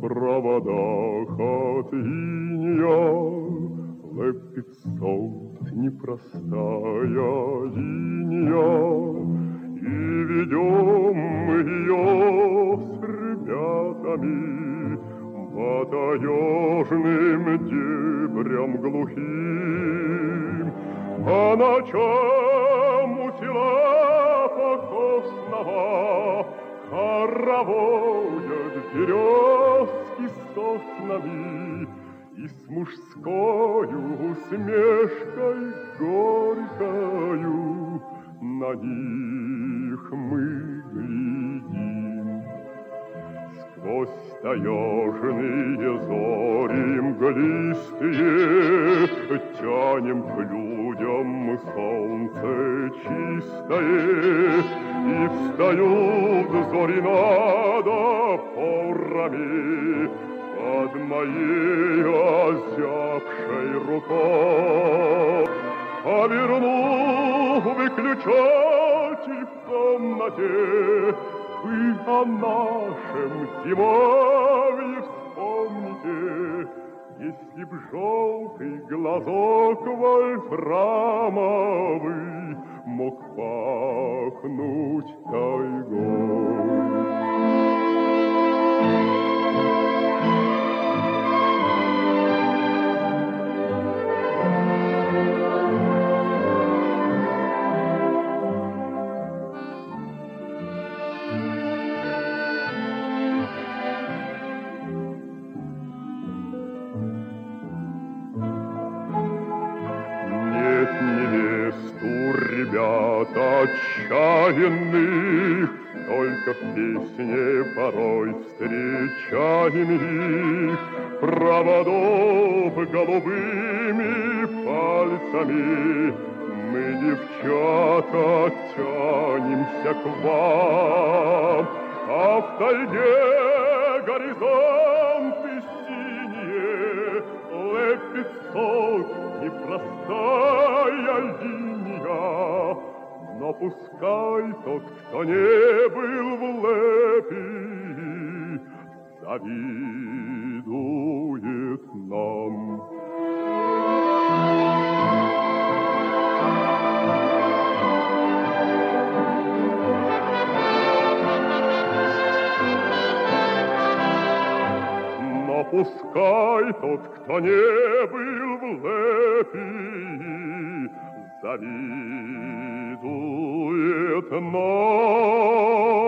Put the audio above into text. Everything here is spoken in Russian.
проводах от иния Л-500 непростая линия, и ведем мы ее с ребятами по таежным дебрям глухим, по ночам у села покосного хороводят березки с соснами, и с мужскою усмешкой горькою на них мы глядим. Сквозь таежные зори мглистые тянем к людям мы солнце чистое, и встают зори над опорами под моей озябшей рукой. Повернув выключатель в комнате, вы о нашем зимовье вспомните, если б желтый глазок вольфрамовый мог пахнуть тайгой. Ребят отчаянных только в песне порой встречаем их, проводов голубыми пальцами мы, девчата, тянемся к вам, а в тайге горизонты синие, Л-500 непростая линия. Но пускай тот, кто не был в Лепи, завидует нам. Но пускай тот, кто не был в Лепи, завидует нам.